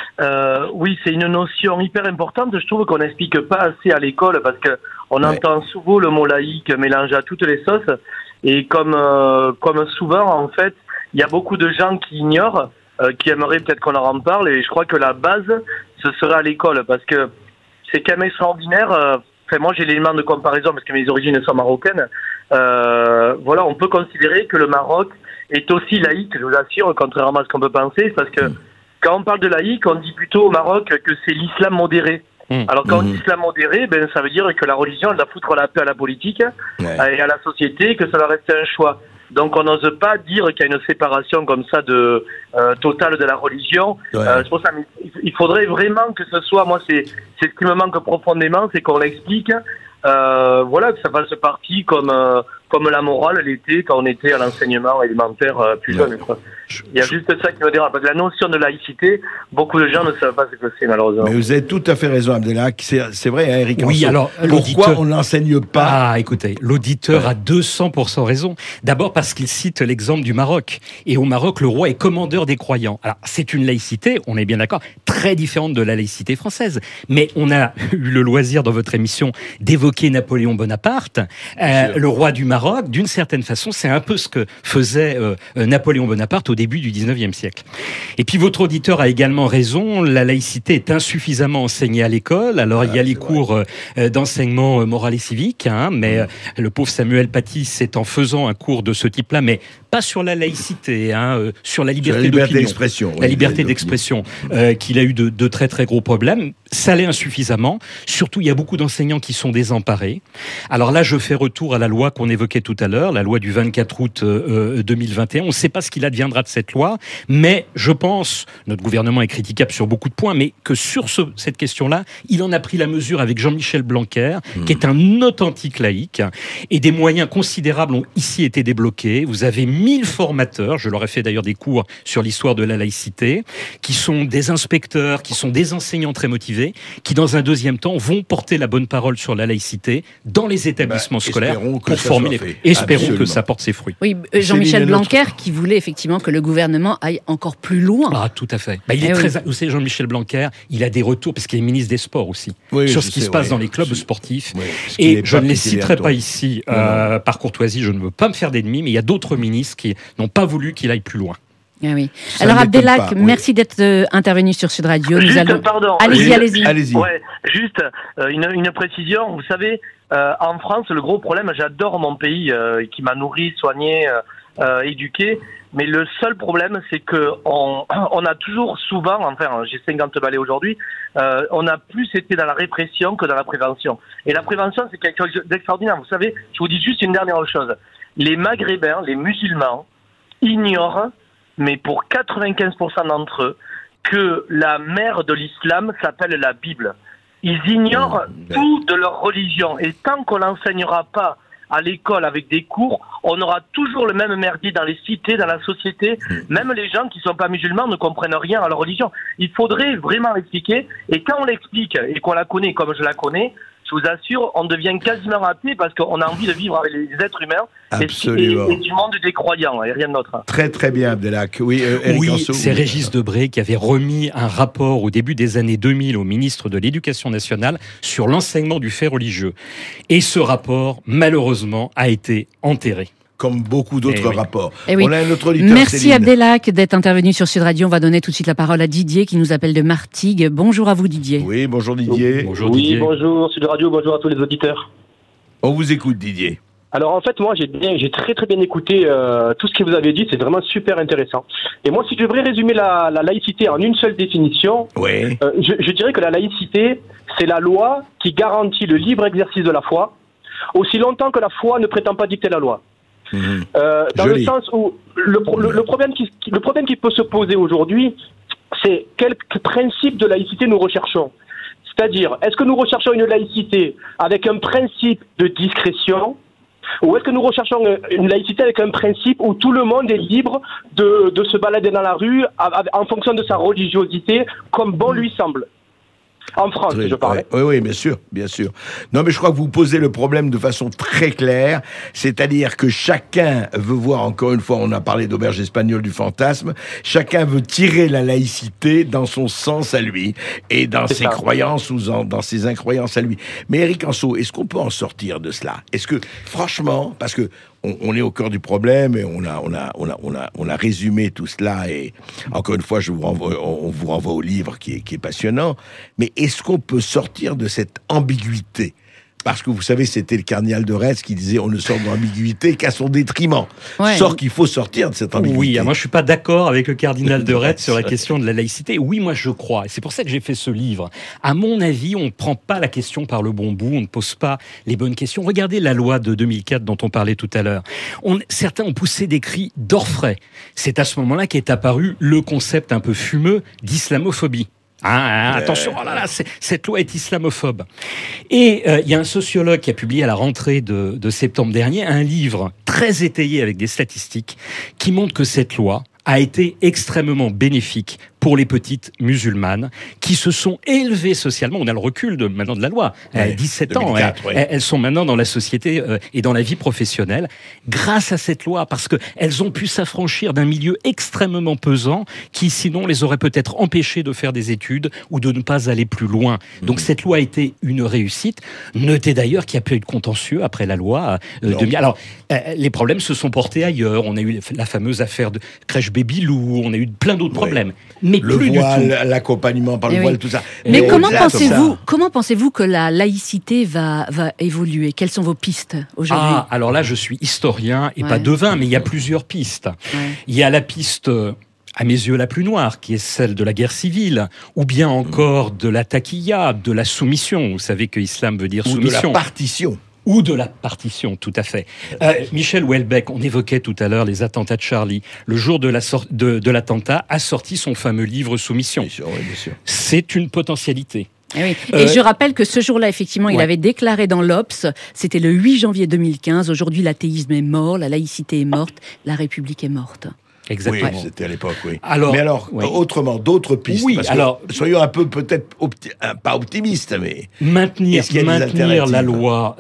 Oui, c'est une notion hyper importante. Je trouve qu'on n'explique pas assez à l'école parce que on entend souvent le mot laïque mélangé à toutes les sauces. Et comme souvent, en fait, il y a beaucoup de gens qui ignorent, qui aimeraient peut-être qu'on leur en parle. Et je crois que la base, ce serait à l'école parce que c'est quand même extraordinaire. Enfin, moi, j'ai l'élément de comparaison parce que mes origines sont marocaines. Voilà, on peut considérer que le Maroc est aussi laïque, je vous assure, contrairement à ce qu'on peut penser, parce que quand on parle de laïque, on dit plutôt au Maroc que c'est l'islam modéré. Alors quand on dit islam modéré, ben ça veut dire que la religion elle va foutre la paix à la politique et à la société, que ça va rester un choix. Donc on n'ose pas dire qu'il y a une séparation comme ça de totale de la religion. C'est pour ça, mais il faudrait vraiment que ce soit, moi c'est ce qui me manque profondément, c'est qu'on l'explique. Voilà, que ça fasse partie comme la morale l'était quand on était à l'enseignement élémentaire plus jeune. Il y a juste ça qui me dérange. Parce que la notion de laïcité, beaucoup de gens ne savent pas ce que c'est, malheureusement. Mais vous avez tout à fait raison, Abdelak. C'est vrai, hein, Éric Anseau. Oui, alors, pourquoi on n'enseigne pas? Ah, écoutez, l'auditeur a 200% raison. D'abord parce qu'il cite l'exemple du Maroc. Et au Maroc, le roi est commandeur des croyants. Alors, c'est une laïcité, on est bien d'accord, très différente de la laïcité française. Mais on a eu le loisir dans votre émission d'évoquer Napoléon Bonaparte, le roi du Maroc, Maroc, d'une certaine façon, c'est un peu ce que faisait Napoléon Bonaparte au début du 19e siècle. Et puis votre auditeur a également raison, la laïcité est insuffisamment enseignée à l'école. Alors il y a les cours d'enseignement moral et civique, mais le pauvre Samuel Paty, c'est en faisant un cours de ce type-là, mais pas sur la laïcité, sur la liberté d'expression. La liberté d'expression, qu'il a eu de très très gros problèmes. Ça l'est insuffisamment. Surtout, il y a beaucoup d'enseignants qui sont désemparés. Alors là, je fais retour à la loi qu'on évoquait tout à l'heure, la loi du 24 août 2021. On ne sait pas ce qu'il adviendra de cette loi, mais je pense, notre gouvernement est critiquable sur beaucoup de points, mais que sur cette question-là, il en a pris la mesure avec Jean-Michel Blanquer, qui est un authentique laïc, et des moyens considérables ont ici été débloqués. Vous avez 1000 formateurs, je leur ai fait d'ailleurs des cours sur l'histoire de la laïcité, qui sont des inspecteurs, qui sont des enseignants très motivés, qui dans un deuxième temps vont porter la bonne parole sur la laïcité dans les établissements scolaires pour former les... Espérons que ça porte ses fruits. Oui, Jean-Michel Blanquer qui voulait effectivement que le gouvernement aille encore plus loin. Ah, tout à fait. Il est très... Vous savez, Jean-Michel Blanquer, il a des retours, parce qu'il est ministre des Sports aussi, sur ce qui se passe dans les clubs sportifs. Et je ne les citerai pas ici par courtoisie, je ne veux pas me faire d'ennemis, mais il y a d'autres ministres qui n'ont pas voulu qu'il aille plus loin. Ah oui. Alors Abdelhak, merci d'être intervenu sur Sud Radio. Pardon. Allez-y. Ouais, juste une précision. Vous savez, en France, le gros problème, j'adore mon pays qui m'a nourri, soigné, éduqué. Mais le seul problème, c'est que on a toujours souvent, enfin, j'ai 50 balais aujourd'hui, on a plus été dans la répression que dans la prévention. Et la prévention, c'est quelque chose d'extraordinaire. Vous savez, je vous dis juste une dernière chose. Les Maghrébins, les musulmans, ignorent, mais pour 95% d'entre eux, que la mère de l'islam s'appelle la Bible. Ils ignorent tout de leur religion. Et tant qu'on l'enseignera pas à l'école avec des cours, on aura toujours le même merdier dans les cités, dans la société. Même les gens qui sont pas musulmans ne comprennent rien à leur religion. Il faudrait vraiment l'expliquer. Et quand on l'explique et qu'on la connaît comme je la connais, je vous assure, on devient quasiment athée parce qu'on a envie de vivre avec les êtres humains et du monde des croyants, et rien d'autre. Très très bien, Abdelhak. Oui, c'est Régis Debray qui avait remis un rapport au début des années 2000 au ministre de l'Éducation nationale sur l'enseignement du fait religieux. Et ce rapport, malheureusement, a été enterré. Comme beaucoup d'autres rapports. On a un autre auditeur. Merci Abdelhak d'être intervenu sur Sud Radio. On va donner tout de suite la parole à Didier qui nous appelle de Martigues. Bonjour à vous Didier. Oui, bonjour Didier. Bonjour Didier. Bonjour Sud Radio, bonjour à tous les auditeurs. On vous écoute Didier. Alors en fait, moi j'ai très très bien écouté tout ce que vous avez dit, c'est vraiment super intéressant. Et moi, si je devrais résumer la laïcité en une seule définition, je dirais que la laïcité, c'est la loi qui garantit le libre exercice de la foi, aussi longtemps que la foi ne prétend pas dicter la loi. Dans le sens où le problème qui peut se poser aujourd'hui, c'est quel principe de laïcité nous recherchons. C'est-à-dire, est-ce que nous recherchons une laïcité avec un principe de discrétion, ou est-ce que nous recherchons une laïcité avec un principe où tout le monde est libre de se balader dans la rue en fonction de sa religiosité, comme bon lui semble? En France, je parlais. Oui, bien sûr. Non, mais je crois que vous posez le problème de façon très claire, c'est-à-dire que chacun veut voir, encore une fois, on a parlé d'auberge espagnole du fantasme, chacun veut tirer la laïcité dans son sens à lui, et dans ses croyances ou dans ses incroyances à lui. Mais Éric Anceau, est-ce qu'on peut en sortir de cela? Est-ce que, franchement, parce que on est au cœur du problème et on a résumé tout cela et encore une fois on vous renvoie au livre qui est passionnant, mais est-ce qu'on peut sortir de cette ambiguïté? Parce que vous savez, c'était le cardinal de Retz qui disait on ne sort de l'ambiguïté qu'à son détriment. Qu'il faut sortir de cette ambiguïté. Oui, moi je suis pas d'accord avec le cardinal de Retz sur la question de la laïcité. Oui, moi je crois, et c'est pour ça que j'ai fait ce livre. À mon avis, on ne prend pas la question par le bon bout, on ne pose pas les bonnes questions. Regardez la loi de 2004 dont on parlait tout à l'heure. Certains ont poussé des cris d'orfraie. C'est à ce moment-là qu'est apparu le concept un peu fumeux d'islamophobie. Attention, cette loi est islamophobe. Et il y a un sociologue qui a publié à la rentrée de septembre dernier un livre très étayé avec des statistiques qui montre que cette loi a été extrêmement bénéfique pour les petites musulmanes qui se sont élevées socialement. On a le recul maintenant de la loi. À 17 ans, 2004, elles sont maintenant dans la société et dans la vie professionnelle grâce à cette loi, parce qu'elles ont pu s'affranchir d'un milieu extrêmement pesant qui sinon les aurait peut-être empêchées de faire des études ou de ne pas aller plus loin. Donc cette loi a été une réussite. Notez d'ailleurs qu'il n'y a plus eu de contentieux après la loi. Alors, les problèmes se sont portés ailleurs. On a eu la fameuse affaire de crèche Baby Lou, on a eu plein d'autres problèmes. Mais le plus voile, du tout. l'accompagnement par le voile, tout ça. Mais comment pensez-vous que la laïcité va évoluer? Quelles sont vos pistes aujourd'hui? Alors là, je suis historien et pas devin, mais il y a plusieurs pistes. Il y a la piste, à mes yeux, la plus noire, qui est celle de la guerre civile, ou bien encore de la taquilla, de la soumission. Vous savez que islam veut dire soumission. Ou de la partition. Ou de la partition, tout à fait. Michel Houellebecq, on évoquait tout à l'heure les attentats de Charlie. Le jour de l'attentat, a sorti son fameux livre Soumission. Bien sûr, oui, bien sûr. C'est une potentialité. Et je rappelle que ce jour-là, effectivement, il avait déclaré dans l'Obs, c'était le 8 janvier 2015, aujourd'hui l'athéisme est mort, la laïcité est morte, la République est morte. Exactement. Oui, c'était à l'époque, oui. Mais autrement, d'autres pistes. Oui, soyons un peu peut-être pas optimistes, mais maintenir la loi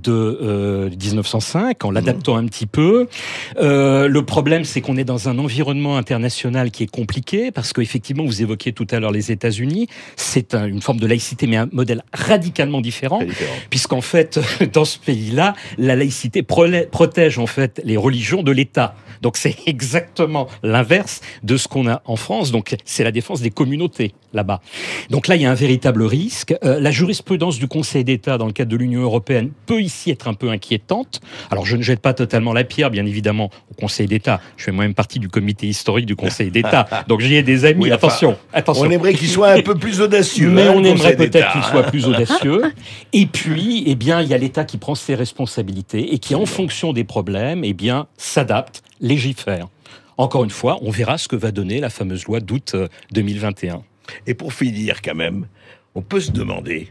de 1905 en l'adaptant un petit peu. Le problème, c'est qu'on est dans un environnement international qui est compliqué parce qu'effectivement, vous évoquiez tout à l'heure les États-Unis. C'est une forme de laïcité, mais un modèle radicalement différent, puisqu'en fait, dans ce pays-là, la laïcité protège en fait les religions de l'État. Donc c'est exactement l'inverse de ce qu'on a en France. Donc c'est la défense des communautés là-bas. Donc là, il y a un véritable risque. La jurisprudence du Conseil d'État dans le cadre de l'Union européenne peut ici être un peu inquiétante. Alors je ne jette pas totalement la pierre, bien évidemment, au Conseil d'État. Je fais moi-même partie du comité historique du Conseil d'État. Donc j'y ai des amis. Attention. On aimerait qu'il soit un peu plus audacieux. Mais on aimerait peut-être qu'il soit plus audacieux. Et puis, il y a l'État qui prend ses responsabilités et qui, en fonction des problèmes, s'adapte, légifère. Encore une fois, on verra ce que va donner la fameuse loi d'août 2021. Et pour finir, quand même, on peut se demander,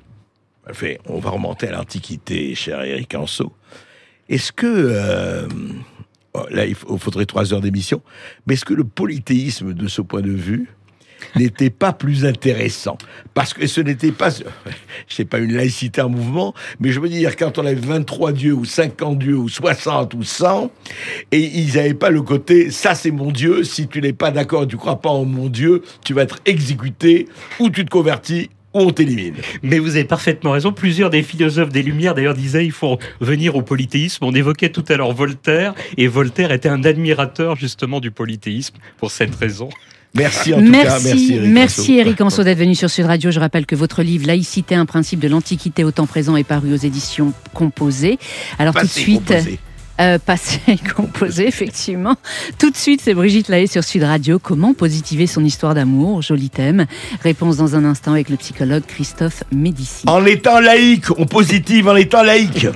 on va remonter à l'Antiquité, cher Éric Anseau, est-ce que, là il faudrait 3 heures d'émission, mais est-ce que le polythéisme, de ce point de vue, n'était pas plus intéressant? Parce que ce n'était pas, je sais pas, une laïcité en mouvement, mais je veux dire, quand on avait 23 dieux, ou 50 dieux, ou 60, ou 100, et ils n'avaient pas le côté, ça c'est mon Dieu, si tu n'es pas d'accord, tu crois pas en mon Dieu, tu vas être exécuté, ou tu te convertis, ou on t'élimine. Mais vous avez parfaitement raison. Plusieurs des philosophes des Lumières, d'ailleurs, disaient il faut venir au polythéisme. On évoquait tout à l'heure Voltaire, et Voltaire était un admirateur, justement, du polythéisme, pour cette raison. Merci en tout cas, merci Éric Anseau d'être venu sur Sud Radio. Je rappelle que votre livre Laïcité, un principe de l'Antiquité au temps présent est paru aux éditions Composé. Alors tout de suite, passé composé effectivement. Tout de suite, c'est Brigitte Lahaie sur Sud Radio. Comment positiver son histoire d'amour? Joli thème. Réponse dans un instant avec le psychologue Christophe Médici. En étant laïque, on positive en étant laïque.